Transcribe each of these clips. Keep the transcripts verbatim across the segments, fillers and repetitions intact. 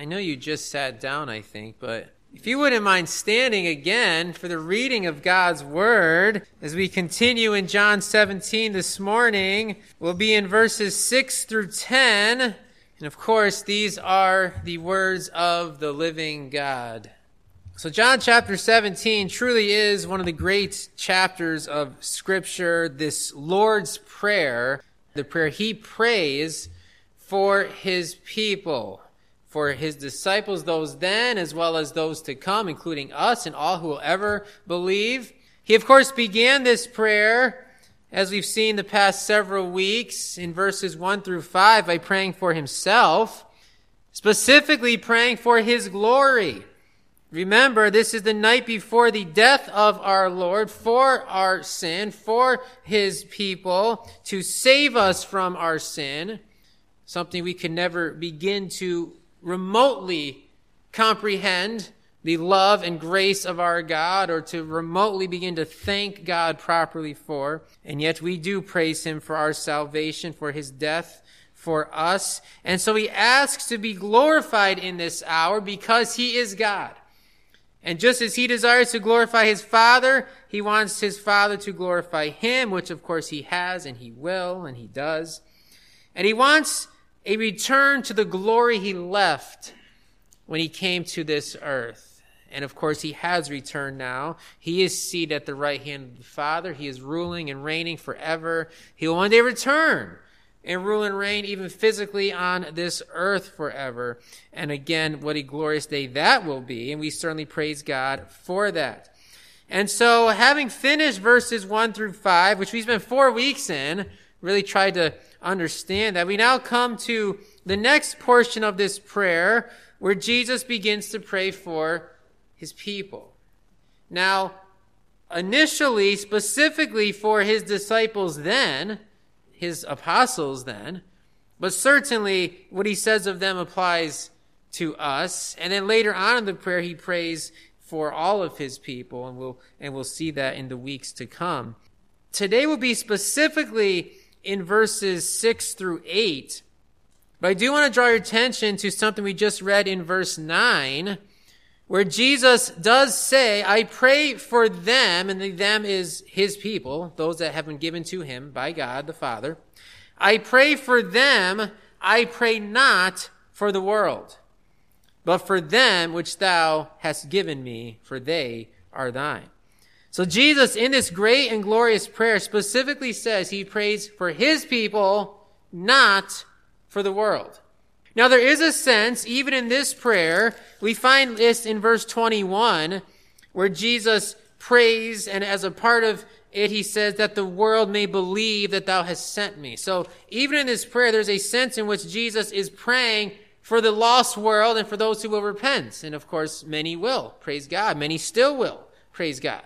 I know you just sat down, I think, but if you wouldn't mind standing again for the reading of God's Word, as we continue in John seventeen this morning, we'll be in verses six through ten, and of course, these are the words of the living God. So John chapter seventeen truly is one of the great chapters of Scripture, this Lord's Prayer, the prayer he prays for his people, for his disciples, those then as well as those to come, including us and all who will ever believe. He, of course, began this prayer, as we've seen the past several weeks, in verses one through five, by praying for himself, specifically praying for his glory. Remember, this is the night before the death of our Lord for our sin, for his people, to save us from our sin, something we can never begin to remotely comprehend, the love and grace of our God, or to remotely begin to thank God properly for. And yet we do praise him for our salvation, for his death for us. And so he asks to be glorified in this hour because he is God. And just as he desires to glorify his Father, he wants his Father to glorify him, which of course he has and he will and he does. And he wants a return to the glory he left when he came to this earth. And of course he has returned now. He is seated at the right hand of the Father. He is ruling and reigning forever. He will one day return and rule and reign even physically on this earth forever. And again, what a glorious day that will be. And we certainly praise God for that. And so having finished verses one through five, which we spent four weeks in, really tried to understand that, we now come to the next portion of this prayer where Jesus begins to pray for his people. Now, initially, specifically for his disciples then, his apostles then, but certainly what he says of them applies to us. And then later on in the prayer, he prays for all of his people, and we'll and we'll see that in the weeks to come. Today will be specifically in verses six through eight, but I do want to draw your attention to something we just read in verse nine, where Jesus does say, I pray for them, and the them is his people, those that have been given to him by God the Father. I pray for them, I pray not for the world, but for them which thou hast given me, for they are thine. So Jesus, in this great and glorious prayer, specifically says he prays for his people, not for the world. Now, there is a sense, even in this prayer, we find this in verse twenty-one, where Jesus prays, and as a part of it, he says that the world may believe that thou hast sent me. So even in this prayer, there's a sense in which Jesus is praying for the lost world and for those who will repent. And of course, many will, praise God. Many still will, praise God.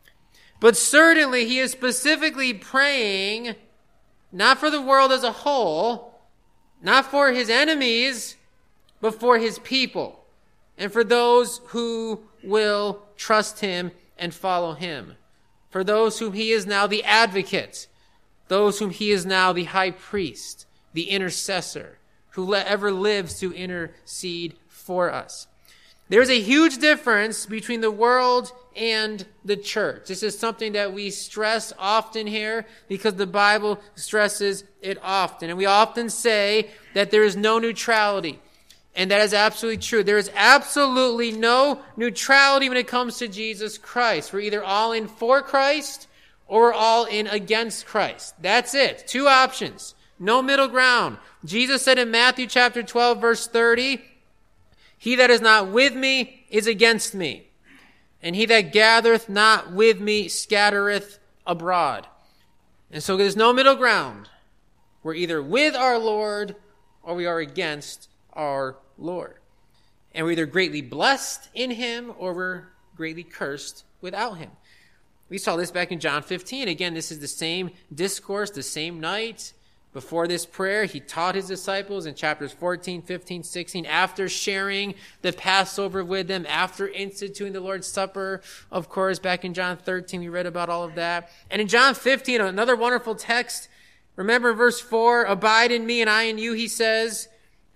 But certainly, he is specifically praying not for the world as a whole, not for his enemies, but for his people, and for those who will trust him and follow him, for those whom he is now the advocate, those whom he is now the high priest, the intercessor, who ever lives to intercede for us. There's a huge difference between the world and the church. This is something that we stress often here because the Bible stresses it often. And we often say that there is no neutrality. And that is absolutely true. There is absolutely no neutrality when it comes to Jesus Christ. We're either all in for Christ or we're all in against Christ. That's it. Two options. No middle ground. Jesus said in Matthew chapter twelve, verse thirty, he that is not with me is against me, and he that gathereth not with me scattereth abroad. And so there's no middle ground. We're either with our Lord or we are against our Lord. And we're either greatly blessed in him or we're greatly cursed without him. We saw this back in John fifteen. Again, this is the same discourse, the same night. Before this prayer, he taught his disciples in chapters fourteen, fifteen, sixteen, after sharing the Passover with them, after instituting the Lord's Supper. Of course, back in John thirteen, we read about all of that. And in John fifteen, another wonderful text, remember verse four, abide in me and I in you, he says,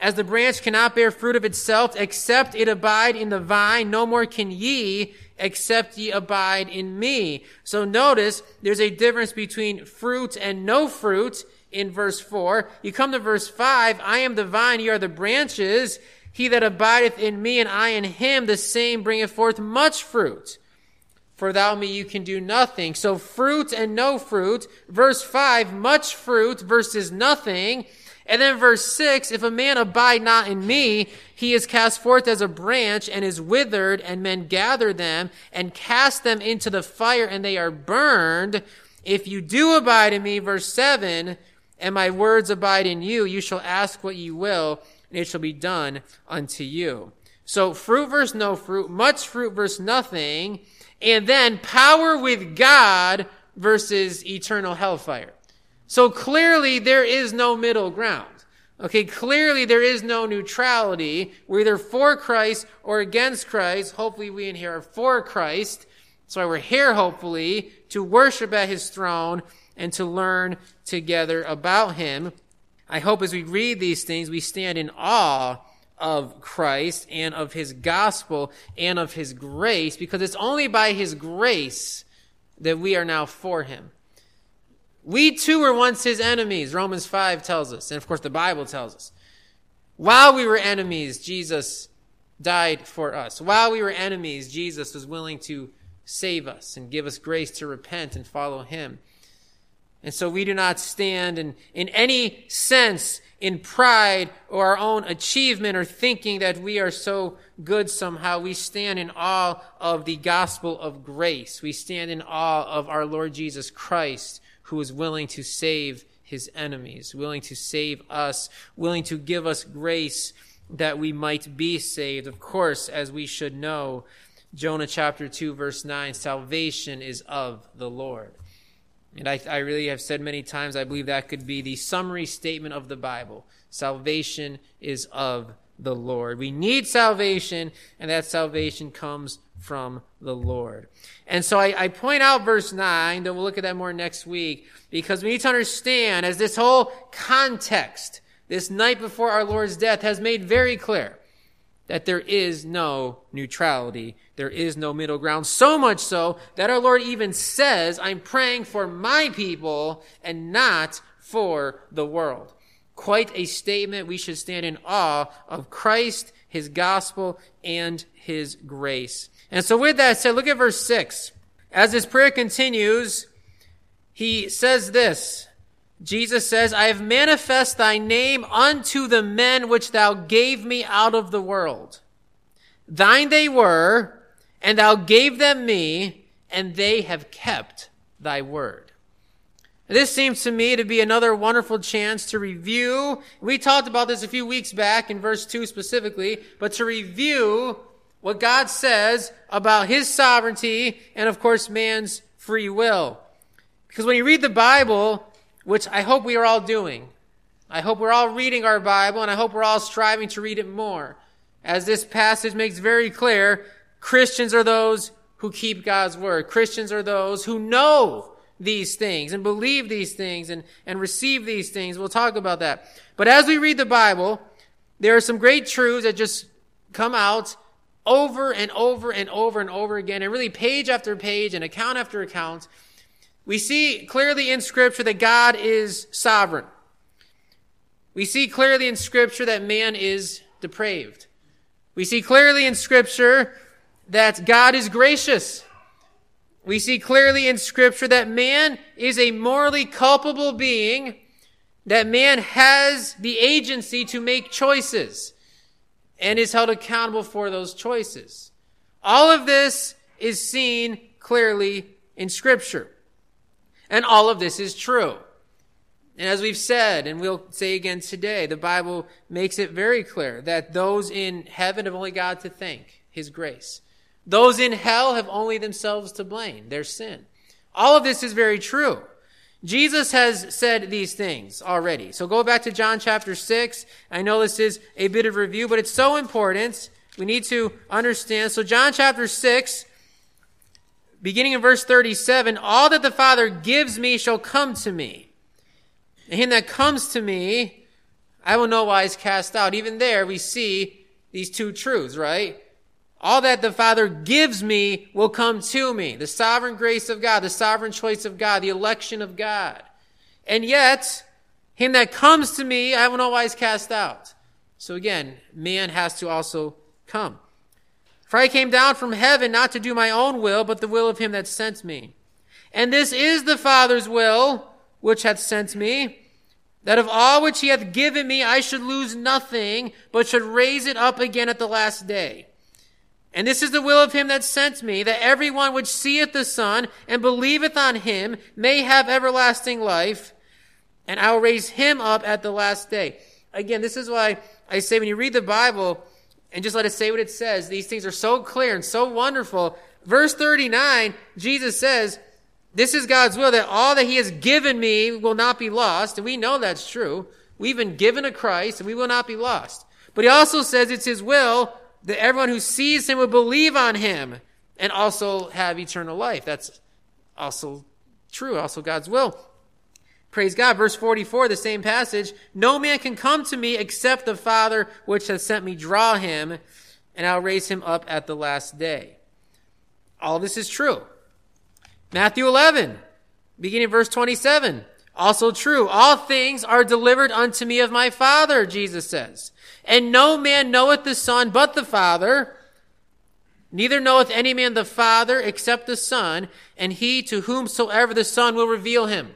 As the branch cannot bear fruit of itself, except it abide in the vine, no more can ye, except ye abide in me. So notice there's a difference between fruit and no fruit in verse four. You come to verse five, I am the vine, ye are the branches. He that abideth in me and I in him, the same bringeth forth much fruit. For without me you can do nothing. So fruit and no fruit. Verse five, much fruit versus nothing. And then verse six, if a man abide not in me, he is cast forth as a branch and is withered, and men gather them and cast them into the fire, and they are burned. If you do abide in me, verse seven, and my words abide in you, you shall ask what you will, and it shall be done unto you. So fruit versus no fruit, much fruit versus nothing, and then power with God versus eternal hellfire. So clearly there is no middle ground. Okay, clearly there is no neutrality. We're either for Christ or against Christ. Hopefully we in here are for Christ. That's why we're here, hopefully, to worship at his throne and to learn together about him. I hope as we read these things, we stand in awe of Christ and of his gospel and of his grace, because it's only by his grace that we are now for him. We too were once his enemies, Romans five tells us, and of course the Bible tells us. While we were enemies, Jesus died for us. While we were enemies, Jesus was willing to save us and give us grace to repent and follow him. And so we do not stand in, in any sense in pride or our own achievement or thinking that we are so good somehow. We stand in awe of the gospel of grace. We stand in awe of our Lord Jesus Christ, who is willing to save his enemies, willing to save us, willing to give us grace that we might be saved. Of course, as we should know, Jonah chapter two, verse nine, salvation is of the Lord. And I, I really have said many times, I believe that could be the summary statement of the Bible. Salvation is of the Lord. We need salvation, and that salvation comes from the Lord. And so I, I point out verse nine, though we'll look at that more next week, because we need to understand, as this whole context, this night before our Lord's death, has made very clear that there is no neutrality. There is no middle ground. So much so that our Lord even says, I'm praying for my people and not for the world. Quite a statement. We should stand in awe of Christ, his gospel, and his grace. And so with that said, look at verse six. As this prayer continues, he says this. Jesus says, I have manifest thy name unto the men which thou gave me out of the world. Thine they were, and thou gave them me, and they have kept thy word. This seems to me to be another wonderful chance to review. We talked about this a few weeks back in verse two specifically, but to review what God says about his sovereignty and, of course, man's free will. Because when you read the Bible, which I hope we are all doing, I hope we're all reading our Bible, and I hope we're all striving to read it more. As this passage makes very clear, Christians are those who keep God's word. Christians are those who know these things and believe these things and, and receive these things. We'll talk about that. But as we read the Bible, there are some great truths that just come out over and over and over and over again, and really page after page and account after account. We see clearly in Scripture that God is sovereign. We see clearly in Scripture that man is depraved. We see clearly in Scripture that God is gracious. We see clearly in Scripture that man is a morally culpable being, that man has the agency to make choices and is held accountable for those choices. All of this is seen clearly in Scripture. And all of this is true. And as we've said, and we'll say again today, the Bible makes it very clear that those in heaven have only God to thank, his grace. Those in hell have only themselves to blame, their sin. All of this is very true. Jesus has said these things already. So go back to John chapter six. I know this is a bit of review, but it's so important. We need to understand. So John chapter six, beginning in verse thirty-seven, all that the Father gives me shall come to me. And him that comes to me, I will no wise cast out. Even there we see these two truths, right? All that the Father gives me will come to me. The sovereign grace of God, the sovereign choice of God, the election of God. And yet, him that comes to me, I will no wise cast out. So again, man has to also come. For I came down from heaven not to do my own will, but the will of him that sent me. And this is the Father's will, which hath sent me, that of all which he hath given me I should lose nothing, but should raise it up again at the last day. And this is the will of him that sent me, that every one which seeth the Son and believeth on him may have everlasting life, and I will raise him up at the last day. Again, this is why I say when you read the Bible and just let it say what it says, these things are so clear and so wonderful. Verse thirty-nine, Jesus says, this is God's will, that all that he has given me will not be lost. And we know that's true. We've been given to Christ and we will not be lost. But he also says it's his will that everyone who sees him will believe on him and also have eternal life. That's also true, also God's will. Praise God. Verse forty-four, the same passage. No man can come to me except the Father which has sent me draw him, and I'll raise him up at the last day. All this is true. Matthew eleven, beginning verse twenty-seven. Also true. All things are delivered unto me of my Father, Jesus says. And no man knoweth the Son but the Father. Neither knoweth any man the Father except the Son, and he to whomsoever the Son will reveal him.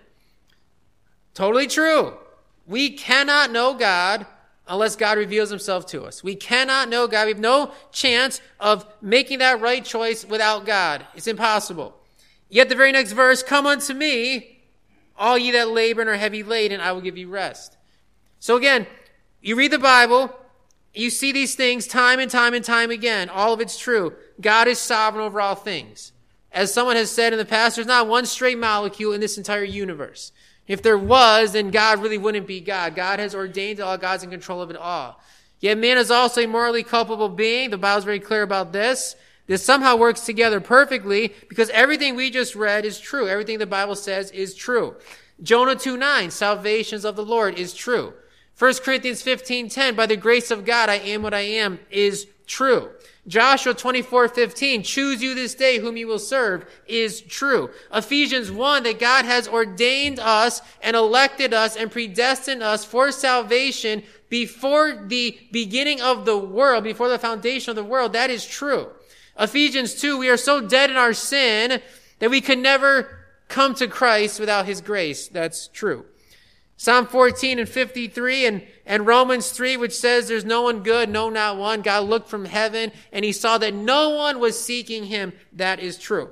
Totally true. We cannot know God unless God reveals himself to us. We cannot know God. We have no chance of making that right choice without God. It's impossible. Yet the very next verse, come unto me, all ye that labor and are heavy laden, I will give you rest. So again, you read the Bible, you see these things time and time and time again. All of it's true. God is sovereign over all things. As someone has said in the past, there's not one stray molecule in this entire universe. If there was, then God really wouldn't be God. God has ordained it all. God's in control of it all. Yet man is also a morally culpable being. The Bible's very clear about this. This somehow works together perfectly because everything we just read is true. Everything the Bible says is true. Jonah two nine, salvations of the Lord is true. First Corinthians fifteen ten, by the grace of God I am what I am is true. Joshua twenty-four fifteen, choose you this day whom you will serve is true. Ephesians one, that God has ordained us and elected us and predestined us for salvation before the beginning of the world, before the foundation of the world, that is true. Ephesians two, we are so dead in our sin that we could never come to Christ without his grace. That's true. Psalm fourteen and fifty-three and, and Romans three, which says there's no one good, no, not one. God looked from heaven and he saw that no one was seeking him. That is true.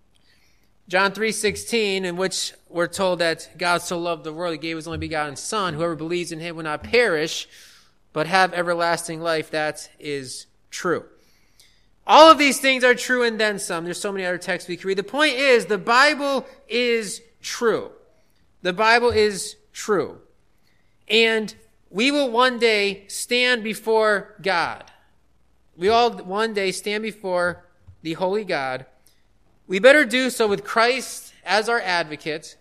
John three sixteen, in which we're told that God so loved the world, he gave his only begotten Son. Whoever believes in him will not perish, but have everlasting life. That is true. All of these things are true and then some. There's so many other texts we can read. The point is, the Bible is true. The Bible is true. And we will one day stand before God. We all one day stand before the holy God. We better do so with Christ as our advocate,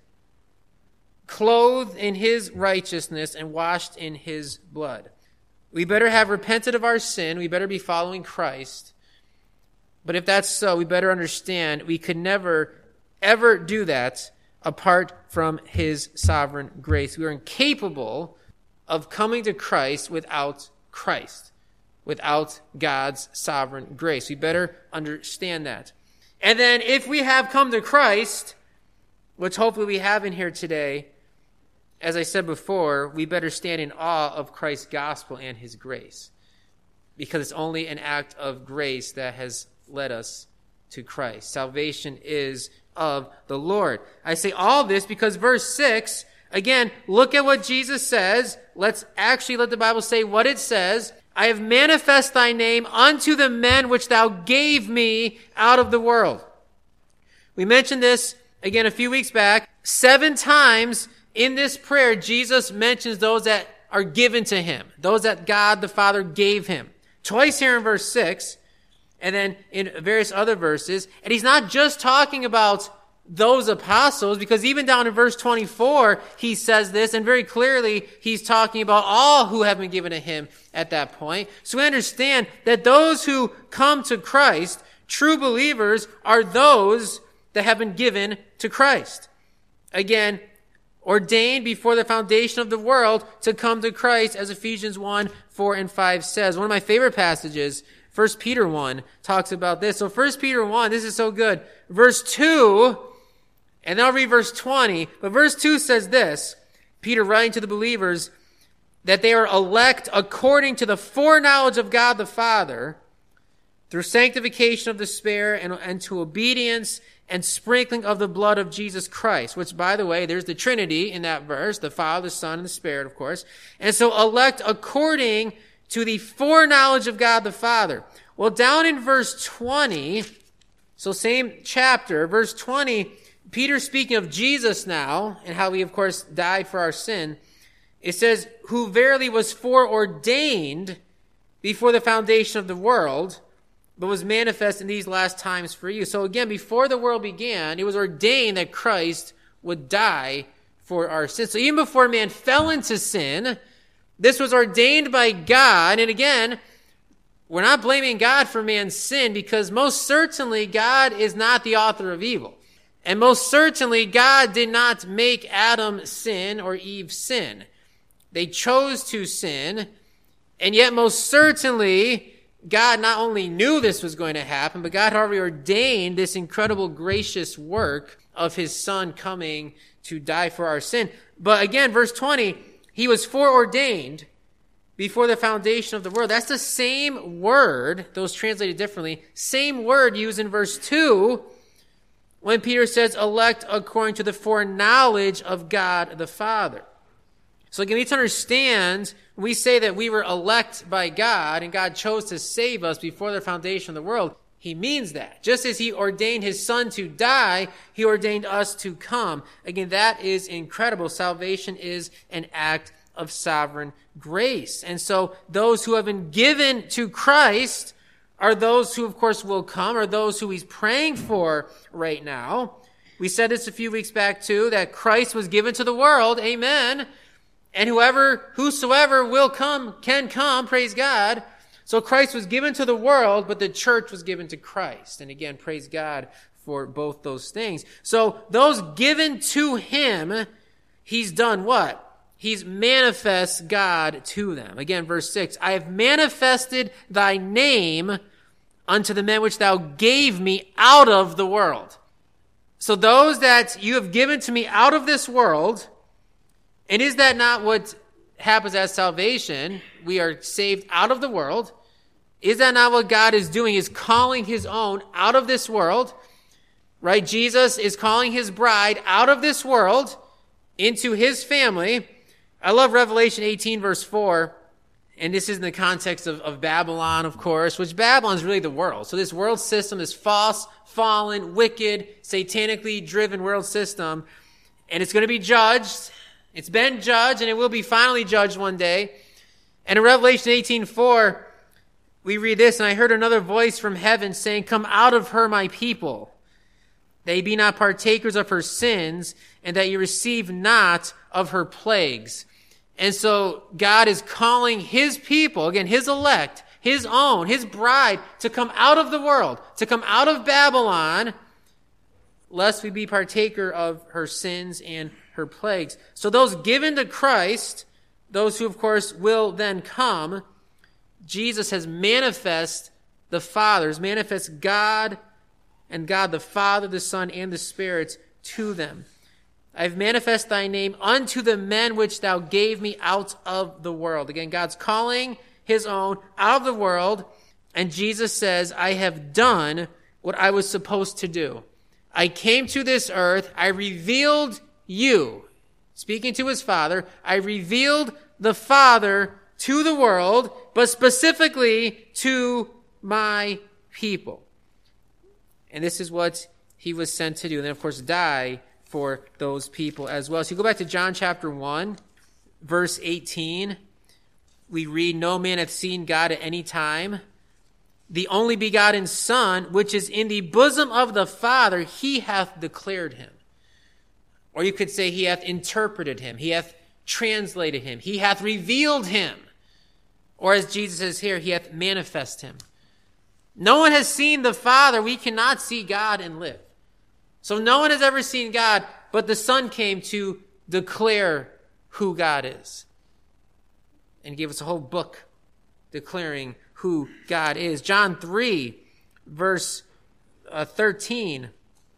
clothed in his righteousness and washed in his blood. We better have repented of our sin. We better be following Christ. But if that's so, we better understand we could never, ever do that apart from his sovereign grace. We are incapable of coming to Christ without Christ, without God's sovereign grace. We better understand that. And then if we have come to Christ, which hopefully we have in here today, as I said before, we better stand in awe of Christ's gospel and his grace, because it's only an act of grace that has led us to Christ. Salvation is of the Lord. I say all this because verse six, again, look at what Jesus says. Let's actually let the Bible say what it says. I have manifest thy name unto the men which thou gave me out of the world. We mentioned this again a few weeks back. Seven times in this prayer, Jesus mentions those that are given to him, those that God the Father gave him. Twice here in verse six, and then in various other verses. And he's not just talking about those apostles, because even down in verse twenty-four, he says this, and very clearly he's talking about all who have been given to him at that point. So we understand that those who come to Christ, true believers, are those that have been given to Christ. Again, ordained before the foundation of the world to come to Christ, as Ephesians one, four, and five says. One of my favorite passages, First Peter one, talks about this. So First Peter one, this is so good. Verse two, and then I'll read verse twenty, but verse two says this, Peter writing to the believers, that they are elect according to the foreknowledge of God the Father, through sanctification of the Spirit and, and to obedience and sprinkling of the blood of Jesus Christ, which, by the way, there's the Trinity in that verse, the Father, the Son, and the Spirit, of course. And so elect according to the foreknowledge of God the Father. Well, down in verse twenty, so same chapter, verse twenty, Peter speaking of Jesus now, and how he, of course, died for our sin, it says, who verily was foreordained before the foundation of the world, but was manifest in these last times for you. So again, before the world began, it was ordained that Christ would die for our sins. So even before man fell into sin, this was ordained by God. And again, we're not blaming God for man's sin, because most certainly God is not the author of evil. And most certainly God did not make Adam sin or Eve sin. They chose to sin, and yet most certainly God not only knew this was going to happen, but God already ordained this incredible gracious work of his Son coming to die for our sin. But again, verse twenty, he was foreordained before the foundation of the world. That's the same word, those translated differently, same word used in verse two when Peter says, elect according to the foreknowledge of God the Father. So again, we need to understand, when we say that we were elect by God and God chose to save us before the foundation of the world, he means that. Just as he ordained his Son to die, he ordained us to come. Again, that is incredible. Salvation is an act of sovereign grace. And so those who have been given to Christ are those who, of course, will come, are those who he's praying for right now. We said this a few weeks back, too, that Christ was given to the world. Amen. And whoever, whosoever will come, can come, praise God. So Christ was given to the world, but the church was given to Christ. And again, praise God for both those things. So those given to him, he's done what? He's manifest God to them. Again, verse six, I have manifested thy name unto the men which thou gave me out of the world. So those that you have given to me out of this world, and is that not what happens at salvation? We are saved out of the world. Is that not what God is doing? Is calling his own out of this world, right? Jesus is calling his bride out of this world into his family. I love Revelation eighteen, verse four. And this is in the context of, of Babylon, of course, which Babylon is really the world. So this world system, this false, fallen, wicked, satanically driven world system, and it's going to be judged. It's been judged, and it will be finally judged one day. And in Revelation eighteen four, we read this, and I heard another voice from heaven saying, come out of her, my people. They be not partakers of her sins, and that you receive not of her plagues. And so God is calling his people, again, his elect, his own, his bride, to come out of the world, to come out of Babylon, lest we be partaker of her sins and her plagues. So those given to Christ, those who, of course, will then come, Jesus has manifest the Father, has manifest God and God the Father, the Son, and the Spirit to them. I have manifest thy name unto the men which thou gave me out of the world. Again, God's calling his own out of the world, and Jesus says, I have done what I was supposed to do. I came to this earth, I revealed you. Speaking to his Father, I revealed the Father to the world, but specifically to my people. And this is what he was sent to do. And then, of course, die for those people as well. So you go back to John chapter one, verse eighteen. We read, no man hath seen God at any time. the only begotten Son, which is in the bosom of the Father, he hath declared him. Or you could say he hath interpreted him. He hath translated him. He hath revealed him. Or as Jesus says here, he hath manifested him. No one has seen the Father. We cannot see God and live. So no one has ever seen God, but the Son came to declare who God is. And gave us a whole book declaring who God is. John three, verse uh, thirteen.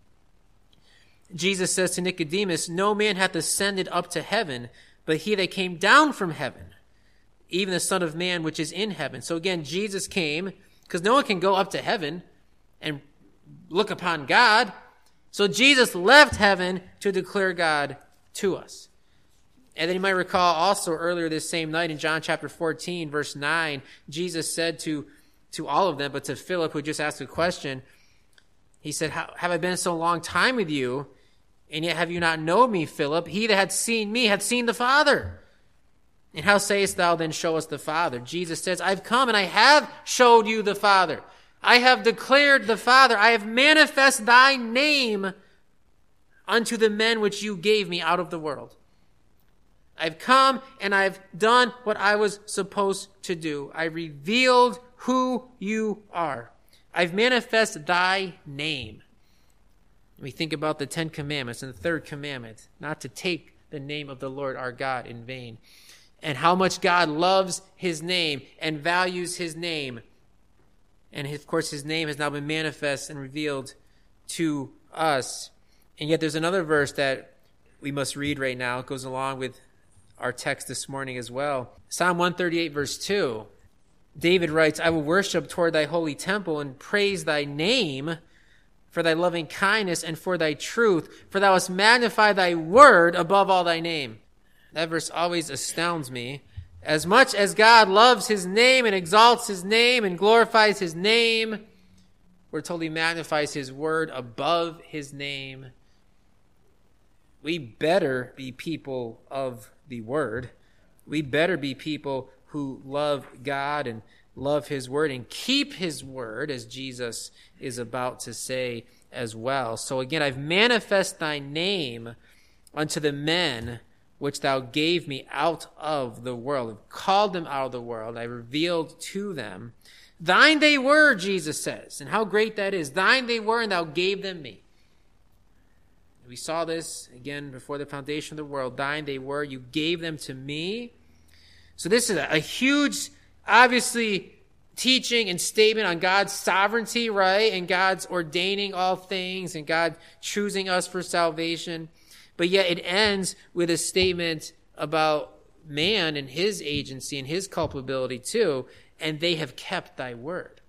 Jesus says to Nicodemus, no man hath ascended up to heaven, but he that came down from heaven, even the Son of Man which is in heaven. So again, Jesus came, because no one can go up to heaven and look upon God. So Jesus left heaven to declare God to us. And then you might recall also earlier this same night in John chapter fourteen, verse nine, Jesus said to, to all of them, but to Philip, who just asked a question, he said, have I been so long time with you, and yet have you not known me, Philip? He that hath seen me hath seen the Father. And how sayest thou then, show us the Father? Jesus says, I've come and I have showed you the Father. I have declared the Father. I have manifest thy name unto the men which you gave me out of the world. I've come and I've done what I was supposed to do. I revealed who you are. I've manifested thy name. We think about the Ten Commandments and the third commandment, not to take the name of the Lord our God in vain. And how much God loves his name and values his name. And of course, his name has now been manifest and revealed to us. And yet there's another verse that we must read right now. It goes along with our text this morning as well. Psalm one thirty-eight, verse two. David writes, I will worship toward thy holy temple and praise thy name for thy loving kindness and for thy truth, for thou hast magnified thy word above all thy name. That verse always astounds me. As much as God loves his name and exalts his name and glorifies his name, we're told he magnifies his word above his name. We better be people of the word. We better be people who love God and love his word and keep his word, as Jesus is about to say as well. So again, I've manifest thy name unto the men which thou gave me out of the world. I've called them out of the world. I revealed to them. Thine they were, Jesus says, and how great that is. Thine they were, and thou gave them me. We saw this again before the foundation of the world. Thine they were, you gave them to me. So this is a huge, obviously, teaching and statement on God's sovereignty, right? And God's ordaining all things and God choosing us for salvation. But yet it ends with a statement about man and his agency and his culpability too. And they have kept thy word.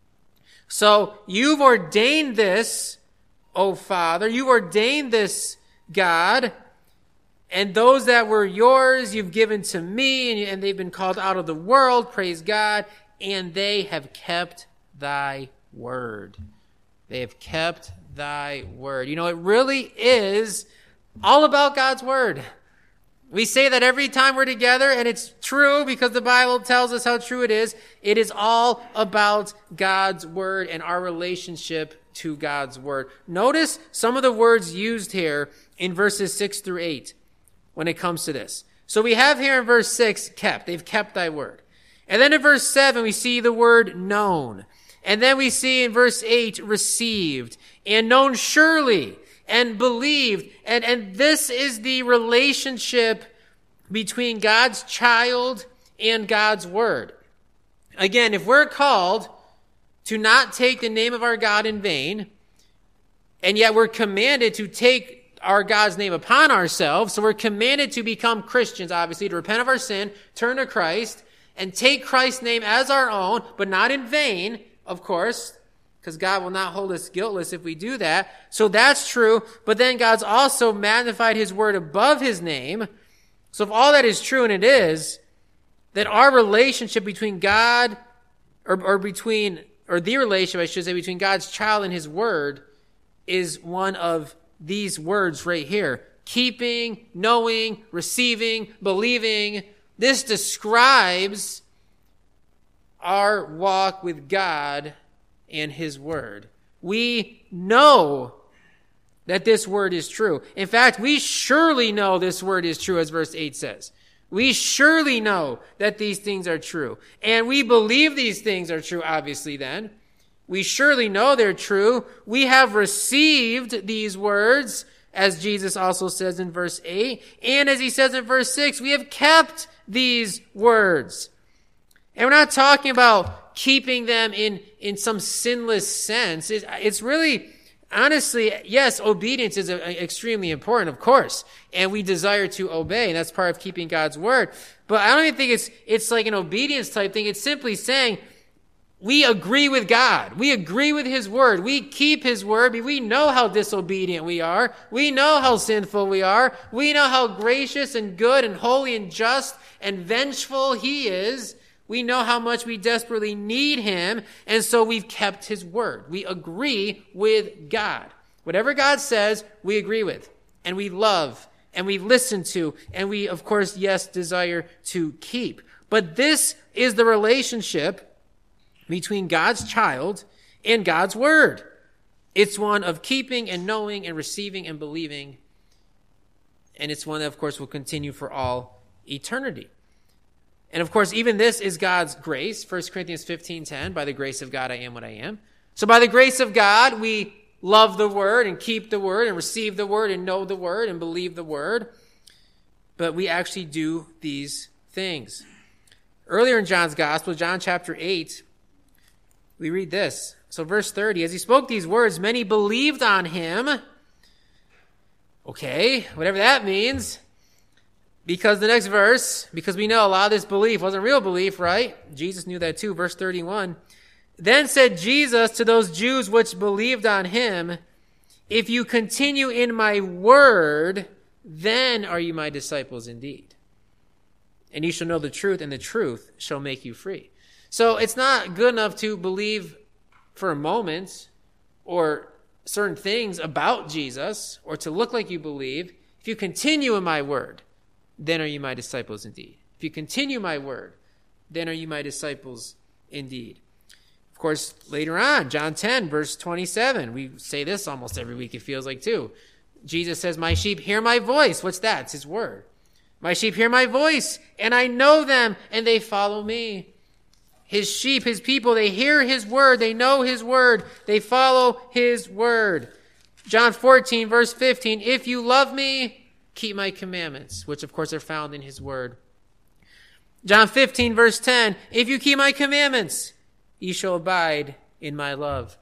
So you've ordained this, O Father. You ordained this, God. And those that were yours, you've given to me, and they've been called out of the world, praise God, and they have kept thy word. They have kept thy word. You know, it really is all about God's word. We say that every time we're together, and it's true because the Bible tells us how true it is. It is all about God's word and our relationship to God's word. Notice some of the words used here in verses six through eight. When it comes to this. So we have here in verse six, kept. They've kept thy word. And then in verse seven, we see the word known. And then we see in verse eight, received. And known surely. And believed. And, and this is the relationship between God's child and God's word. Again, if we're called to not take the name of our God in vain, and yet we're commanded to take our God's name upon ourselves. So we're commanded to become Christians, obviously, to repent of our sin, turn to Christ, and take Christ's name as our own, but not in vain, of course, because God will not hold us guiltless if we do that. So that's true. But then God's also magnified his word above his name. So if all that is true, and it is, that our relationship between God, or, or between, or the relationship, I should say, between God's child and his word is one of these words right here. Keeping, knowing, receiving, believing. This describes our walk with God and his word. We know that this word is true. In fact, we surely know this word is true, as verse eight says. We surely know that these things are true. And we believe these things are true, obviously, then. We surely know they're true. We have received these words, as Jesus also says in verse eight. And as he says in verse six, we have kept these words. And we're not talking about keeping them in, in some sinless sense. It, it's really, honestly, yes, obedience is a, extremely important, of course. And we desire to obey, and that's part of keeping God's word. But I don't even think it's, it's like an obedience type thing. It's simply saying, we agree with God. We agree with his word. We keep his word. We know how disobedient we are. We know how sinful we are. We know how gracious and good and holy and just and vengeful he is. We know how much we desperately need him. And so we've kept his word. We agree with God. Whatever God says, we agree with. And we love. And we listen to. And we, of course, yes, desire to keep. But this is the relationship between God's child and God's word. It's one of keeping and knowing and receiving and believing. And it's one that, of course, will continue for all eternity. And, of course, even this is God's grace. First Corinthians fifteen ten, by the grace of God, I am what I am. So by the grace of God, we love the word and keep the word and receive the word and know the word and believe the word. But we actually do these things. Earlier in John's gospel, John chapter eight, we read this. So verse thirty, as he spoke these words, many believed on him. Okay, whatever that means. Because the next verse, because we know a lot of this belief wasn't real belief, right? Jesus knew that too. Verse thirty-one. Then said Jesus to those Jews which believed on him, if you continue in my word, then are you my disciples indeed. And you shall know the truth, and the truth shall make you free. So it's not good enough to believe for a moment or certain things about Jesus or to look like you believe. If you continue in my word, then are you my disciples indeed. If you continue my word, then are you my disciples indeed. Of course, later on, John ten, verse twenty-seven, we say this almost every week, it feels like too. Jesus says, my sheep hear my voice. What's that? It's his word. My sheep hear my voice, and I know them, and they follow me. His sheep, his people, they hear his word. They know his word. They follow his word. John fourteen, verse fifteen, if you love me, keep my commandments, which of course are found in his word. John fifteen, verse ten, if you keep my commandments, ye shall abide in my love.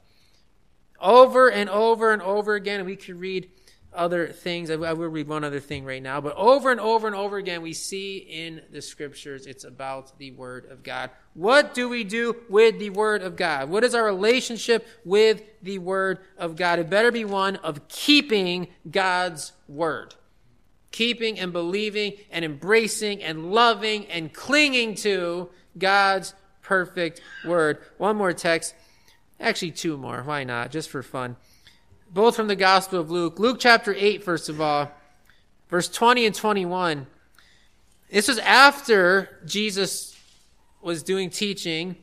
Over and over and over again, we could read other things. I will read one other thing right now, but over and over and over again, we see in the scriptures, it's about the word of God. What do we do with the word of God? What is our relationship with the word of God? It better be one of keeping God's word. Keeping and believing and embracing and loving and clinging to God's perfect word. One more text. Actually, two more. Why not? Just for fun. Both from the Gospel of Luke. Luke chapter eight, first of all. Verse twenty and twenty-one. This was after Jesus was doing teaching.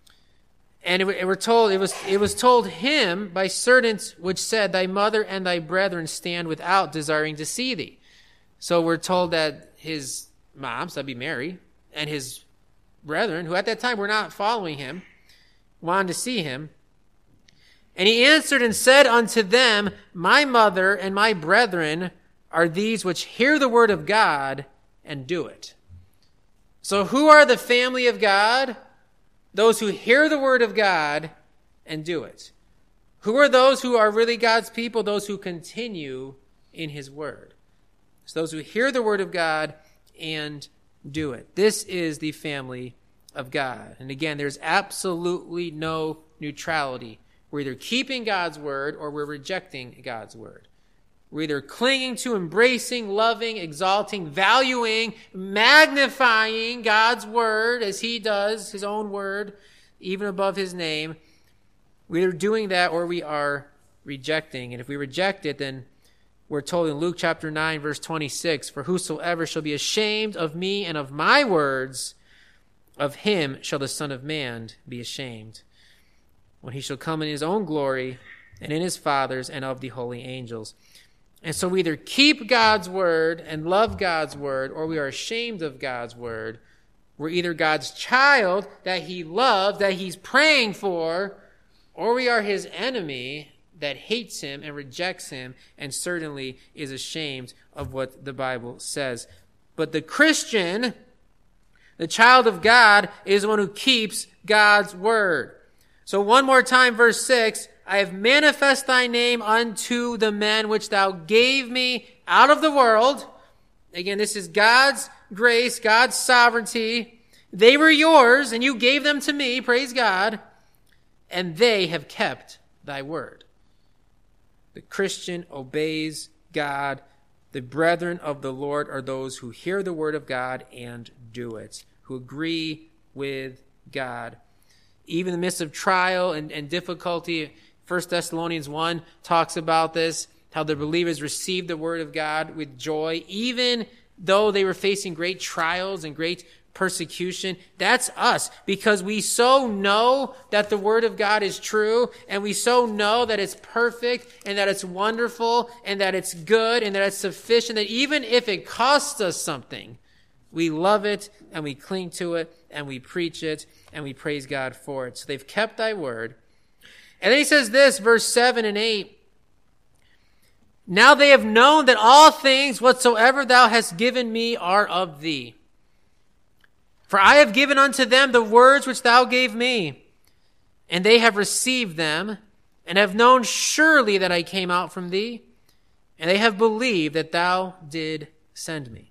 And it, it, were told, it, was, it was told him by servants which said, thy mother and thy brethren stand without, desiring to see thee. So we're told that his mom, so that'd be Mary, and his brethren, who at that time were not following him, wanted to see him. And he answered and said unto them, my mother and my brethren are these which hear the word of God and do it. So who are the family of God? Those who hear the word of God and do it. Who are those who are really God's people? Those who continue in his word. So those who hear the word of God and do it. This is the family of God. And again, there's absolutely no neutrality. We're either keeping God's word or we're rejecting God's word. We're either clinging to, embracing, loving, exalting, valuing, magnifying God's word as he does, his own word, even above his name. We're either doing that or we are rejecting. And if we reject it, then we're told in Luke chapter nine, verse twenty-six, for whosoever shall be ashamed of me and of my words of him shall the Son of Man be ashamed, when he shall come in his own glory and in his Father's and of the holy angels. And so we either keep God's word and love God's word, or we are ashamed of God's word. We're either God's child that he loves, that he's praying for, or we are his enemy that hates him and rejects him and certainly is ashamed of what the Bible says. But the Christian, the child of God, is the one who keeps God's word. So one more time, verse six, I have manifest thy name unto the men which thou gave me out of the world. Again, this is God's grace, God's sovereignty. They were yours, and you gave them to me, praise God, and they have kept thy word. The Christian obeys God. The brethren of the Lord are those who hear the word of God and do it, who agree with God. Even in the midst of trial and, and difficulty, First Thessalonians one talks about this, how the believers received the word of God with joy, even though they were facing great trials and great persecution. That's us, because we so know that the word of God is true, and we so know that it's perfect, and that it's wonderful, and that it's good, and that it's sufficient, that even if it costs us something, we love it, and we cling to it, and we preach it, and we praise God for it. So they've kept thy word. And then he says this, verse seven and eight, now they have known that all things whatsoever thou hast given me are of thee. For I have given unto them the words which thou gave me, and they have received them, and have known surely that I came out from thee, and they have believed that thou did send me.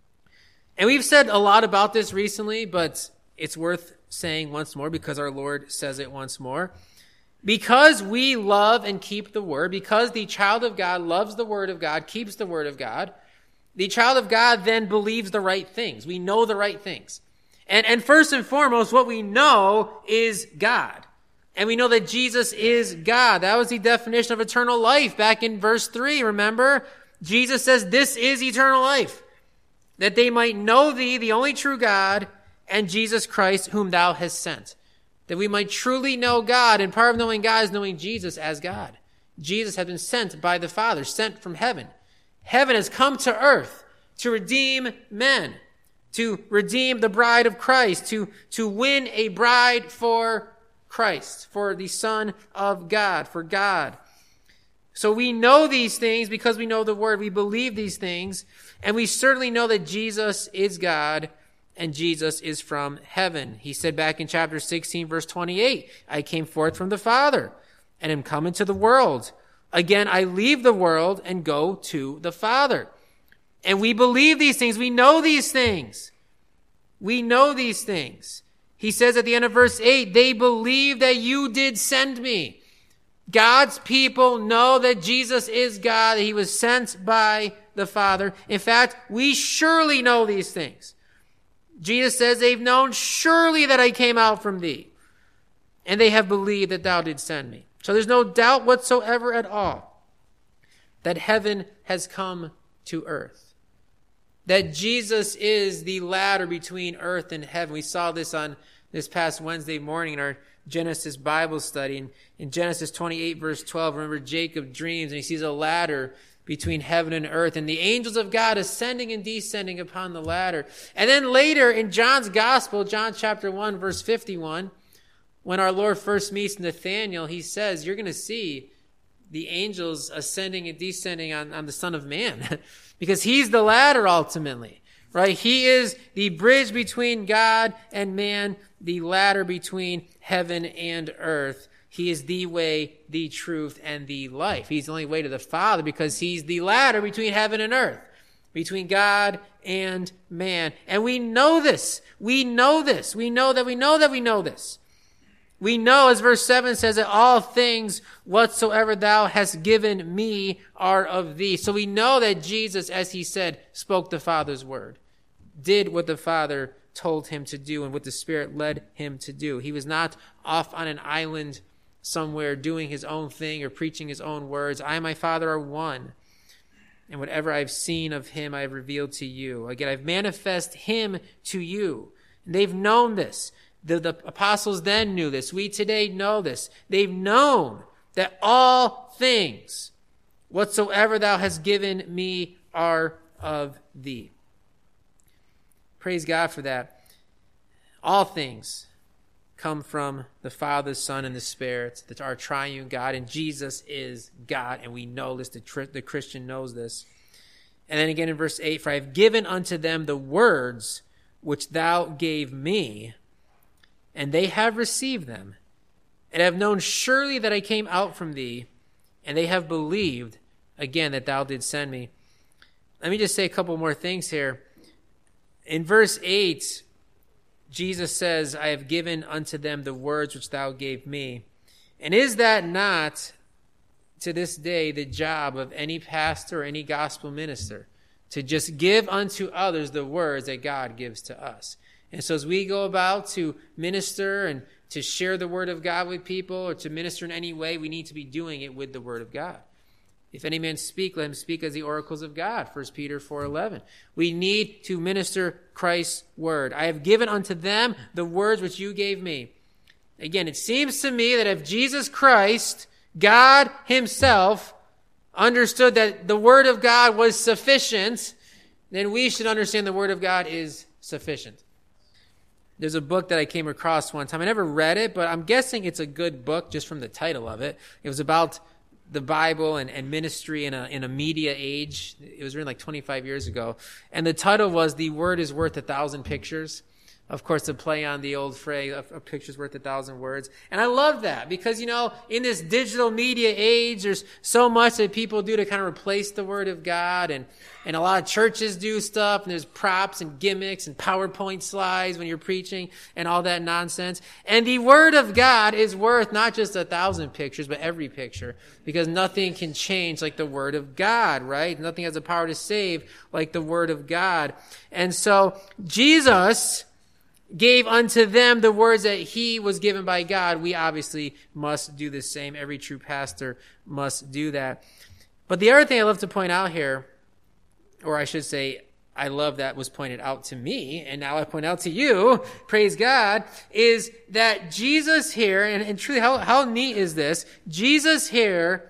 And we've said a lot about this recently, but it's worth saying once more because our Lord says it once more. Because we love and keep the word, because the child of God loves the word of God, keeps the word of God, the child of God then believes the right things. We know the right things. And, and first and foremost, what we know is God. And we know that Jesus is God. That was the definition of eternal life back in verse three, remember? Jesus says, this is eternal life, that they might know thee, the only true God, and Jesus Christ, whom thou hast sent. That we might truly know God, and part of knowing God is knowing Jesus as God. Jesus has been sent by the Father, sent from heaven. Heaven has come to earth to redeem men, to redeem the bride of Christ, to, to win a bride for Christ, for the Son of God, for God. So we know these things because we know the word. We believe these things, and we certainly know that Jesus is God and Jesus is from heaven. He said back in chapter sixteen, verse twenty-eight, I came forth from the Father and am come into the world. Again, I leave the world and go to the Father. And we believe these things. We know these things. We know these things. He says at the end of verse eight, they believe that you did send me. God's people know that Jesus is God, that he was sent by the Father. In fact, we surely know these things. Jesus says they've known surely that I came out from thee, and they have believed that thou didst send me. So there's no doubt whatsoever at all that heaven has come to earth, that Jesus is the ladder between earth and heaven. We saw this on this past Wednesday morning in our Genesis Bible study. In, in Genesis twenty-eight, verse twelve, remember Jacob dreams and he sees a ladder between heaven and earth, and the angels of God ascending and descending upon the ladder. And then later in John's Gospel, John chapter one, verse fifty-one, when our Lord first meets Nathanael, he says, you're going to see the angels ascending and descending on, on the Son of Man, because he's the ladder ultimately, right? He is the bridge between God and man, the ladder between heaven and earth. He is the way, the truth, and the life. He's the only way to the Father because he's the ladder between heaven and earth, between God and man. And we know this. We know this. We know that we know that we know this. We know, as verse seven says, that all things whatsoever thou hast given me are of thee. So we know that Jesus, as he said, spoke the Father's word, did what the Father told him to do and what the Spirit led him to do. He was not off on an island somewhere doing his own thing or preaching his own words. I and my Father are one, and whatever I've seen of him I have revealed to you. Again, I've manifested him to you. They've known this. The, the apostles then knew this. We today know this. They've known that all things whatsoever thou hast given me are of thee. Praise God for that. All things come from the Father, Son, and the Spirit, that our triune God, and Jesus is God, and we know this, the, the Christian knows this. And then again in verse eight, for I have given unto them the words which thou gave me, and they have received them, and have known surely that I came out from thee, and they have believed, again, that thou didst send me. Let me just say a couple more things here. In verse eight, Jesus says, I have given unto them the words which thou gave me. And is that not, to this day, the job of any pastor or any gospel minister? To just give unto others the words that God gives to us. And so as we go about to minister and to share the word of God with people, or to minister in any way, we need to be doing it with the word of God. If any man speak, let him speak as the oracles of God, First Peter four eleven. We need to minister Christ's word. I have given unto them the words which you gave me. Again, it seems to me that if Jesus Christ, God himself, understood that the word of God was sufficient, then we should understand the word of God is sufficient. There's a book that I came across one time. I never read it, but I'm guessing it's a good book just from the title of it. It was about the Bible and, and ministry in a in a media age. It was written like twenty-five years ago. And the title was The Word is Worth a Thousand Pictures. Of course, a play on the old phrase, a picture's worth a thousand words. And I love that because, you know, in this digital media age, there's so much that people do to kind of replace the Word of God. And, and a lot of churches do stuff, and there's props and gimmicks and PowerPoint slides when you're preaching and all that nonsense. And the Word of God is worth not just a thousand pictures, but every picture, because nothing can change like the Word of God, right? Nothing has the power to save like the Word of God. And so Jesus gave unto them the words that he was given by God. We obviously must do the same. Every true pastor must do that. But the other thing I love to point out here, or I should say, I love that was pointed out to me, and now I point out to you, praise God, is that Jesus here, and, and truly, how, how neat is this? Jesus here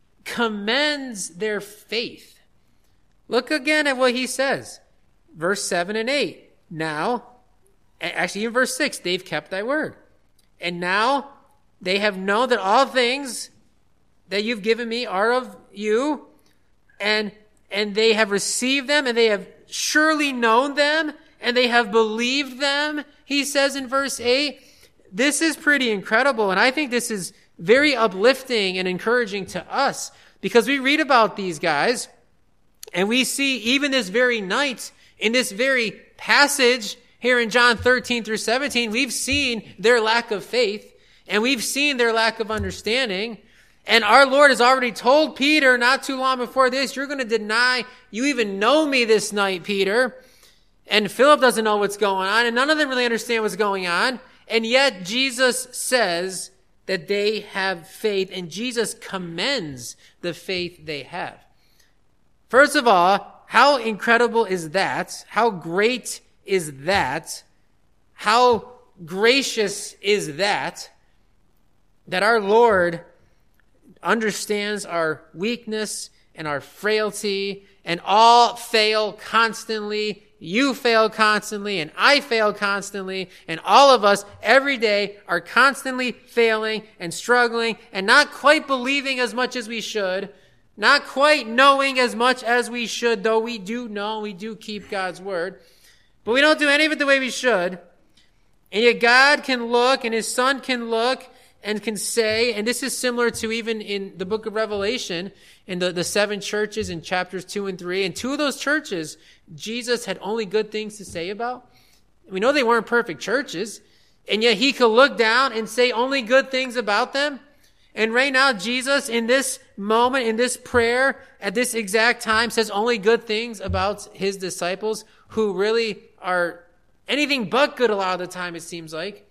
commends their faith. Look again at what he says. Verse seven and eight. Now, actually, in verse six, they've kept thy word. And now they have known that all things that you've given me are of you, and and they have received them, and they have surely known them, and they have believed them, he says in verse eight. This is pretty incredible, and I think this is very uplifting and encouraging to us, because we read about these guys, and we see even this very night, in this very passage, here in John thirteen through seventeen, we've seen their lack of faith, and we've seen their lack of understanding. And our Lord has already told Peter not too long before this, you're going to deny you even know me this night, Peter. And Philip doesn't know what's going on, and none of them really understand what's going on. And yet Jesus says that they have faith, and Jesus commends the faith they have. First of all, how incredible is that? How great is that? How gracious is that? That our Lord understands our weakness and our frailty, and all fail constantly. You fail constantly, and I fail constantly, and all of us every day are constantly failing and struggling and not quite believing as much as we should, not quite knowing as much as we should, though we do know, we do keep God's word. But we don't do any of it the way we should. And yet God can look, and his Son can look and can say, and this is similar to even in the book of Revelation, in the, the seven churches in chapters two and three. And two of those churches, Jesus had only good things to say about. We know they weren't perfect churches, and yet he could look down and say only good things about them. And right now, Jesus, in this moment, in this prayer, at this exact time, says only good things about his disciples, who really are anything but good a lot of the time, it seems like.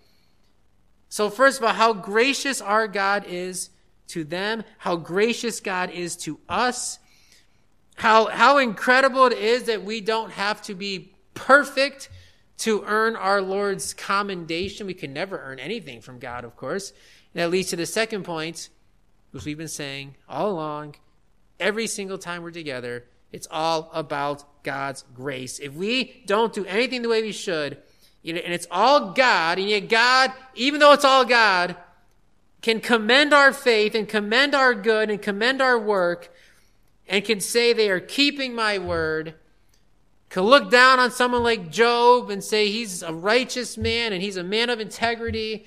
So first of all, how gracious our God is to them, how gracious God is to us, how, how incredible it is that we don't have to be perfect to earn our Lord's commendation. We can never earn anything from God, of course. And that leads to the second point, which we've been saying all along, every single time we're together, it's all about God's grace. If we don't do anything the way we should, and it's all God, and yet God, even though it's all God, can commend our faith and commend our good and commend our work and can say they are keeping my word, can look down on someone like Job and say he's a righteous man and he's a man of integrity,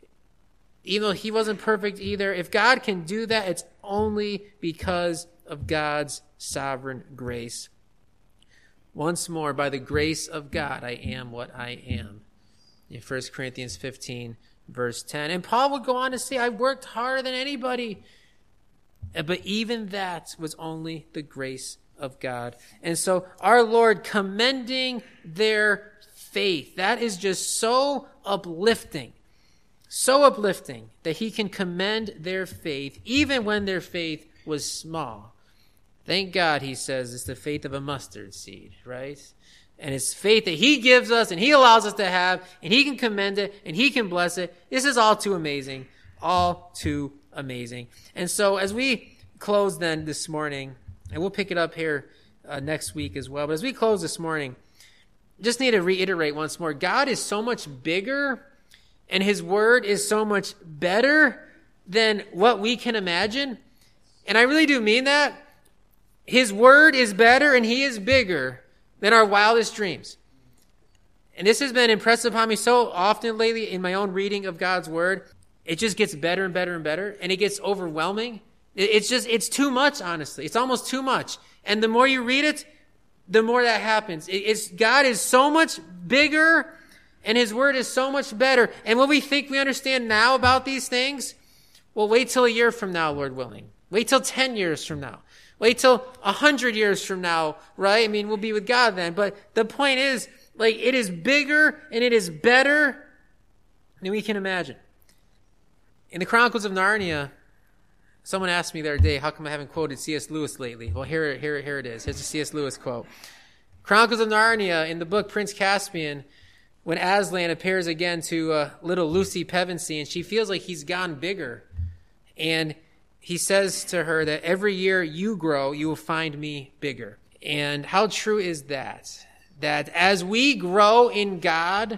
even though he wasn't perfect either. If God can do that, it's only because of God's sovereign grace. Once more, by the grace of God, I am what I am. In First Corinthians fifteen, verse ten. And Paul would go on to say, I worked harder than anybody. But even that was only the grace of God. And so our Lord commending their faith, that is just so uplifting. So uplifting that he can commend their faith even when their faith was small. Thank God, he says, it's the faith of a mustard seed, right? And it's faith that he gives us and he allows us to have, and he can commend it and he can bless it. This is all too amazing, all too amazing. And so as we close then this morning, and we'll pick it up here uh, next week as well, but as we close this morning, just need to reiterate once more, God is so much bigger and his word is so much better than what we can imagine. And I really do mean that. His word is better and he is bigger than our wildest dreams. And this has been impressed upon me so often lately in my own reading of God's word. It just gets better and better and better, and it gets overwhelming. It's just, it's too much, honestly. It's almost too much. And the more you read it, the more that happens. It's, God is so much bigger and his word is so much better. And what we think we understand now about these things, well, wait till a year from now, Lord willing. Wait till ten years from now. Wait till a hundred years from now, right? I mean, we'll be with God then. But the point is, like, it is bigger and it is better than we can imagine. In the Chronicles of Narnia, someone asked me the other day, how come I haven't quoted C S Lewis lately? Well, here, here, here it is. Here's a C S Lewis quote. Chronicles of Narnia, in the book Prince Caspian, when Aslan appears again to uh, little Lucy Pevensey, and she feels like he's gone bigger. And he says to her that every year you grow, you will find me bigger. And how true is that? That as we grow in God,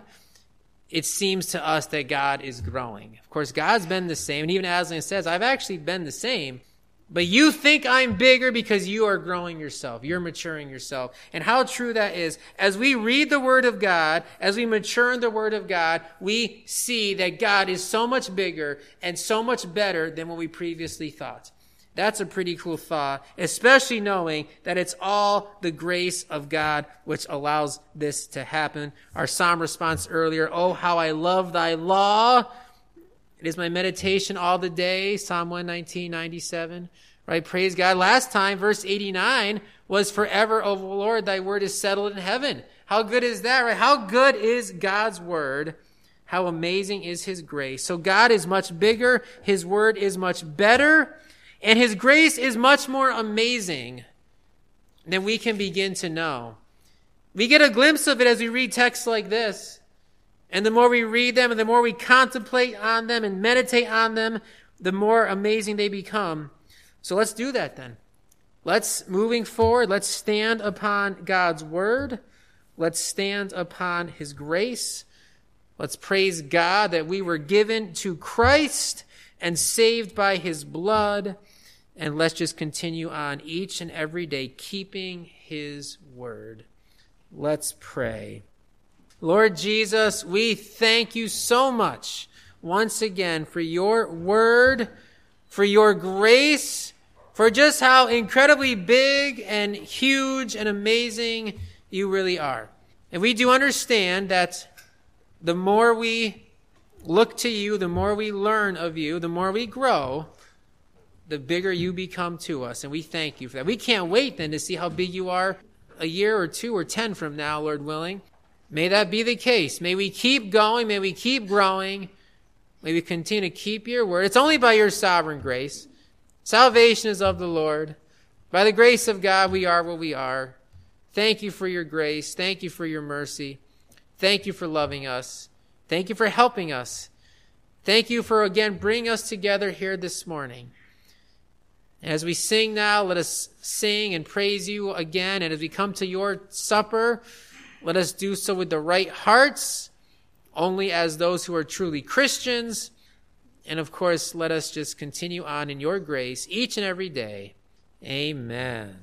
it seems to us that God is growing. Of course, God's been the same. And even Aslan says, I've actually been the same. But you think I'm bigger because you are growing yourself. You're maturing yourself. And how true that is. As we read the Word of God, as we mature in the Word of God, we see that God is so much bigger and so much better than what we previously thought. That's a pretty cool thought, especially knowing that it's all the grace of God which allows this to happen. Our psalm response earlier, oh, how I love thy law. It is my meditation all the day, Psalm one nineteen, ninety-seven, right? Praise God. Last time, verse eighty-nine was forever, O Lord, thy word is settled in heaven. How good is that, right? How good is God's word? How amazing is his grace. So God is much bigger. His word is much better. And his grace is much more amazing than we can begin to know. We get a glimpse of it as we read texts like this. And the more we read them and the more we contemplate on them and meditate on them, the more amazing they become. So let's do that then. Let's, moving forward, let's stand upon God's word. Let's stand upon his grace. Let's praise God that we were given to Christ and saved by his blood. And let's just continue on each and every day, keeping his word. Let's pray. Lord Jesus, we thank you so much once again for your word, for your grace, for just how incredibly big and huge and amazing you really are. And we do understand that the more we look to you, the more we learn of you, the more we grow, the bigger you become to us. And we thank you for that. We can't wait then to see how big you are a year or two or ten from now, Lord willing. May that be the case. May we keep going. May we keep growing. May we continue to keep your word. It's only by your sovereign grace. Salvation is of the Lord. By the grace of God, we are what we are. Thank you for your grace. Thank you for your mercy. Thank Thank you for loving us. Thank you for helping us. Thank you for, again, bringing us together here this morning. As we sing now, let us sing and praise you again. And as we come to your supper, let us do so with the right hearts, only as those who are truly Christians. And of course, let us just continue on in your grace each and every day. Amen.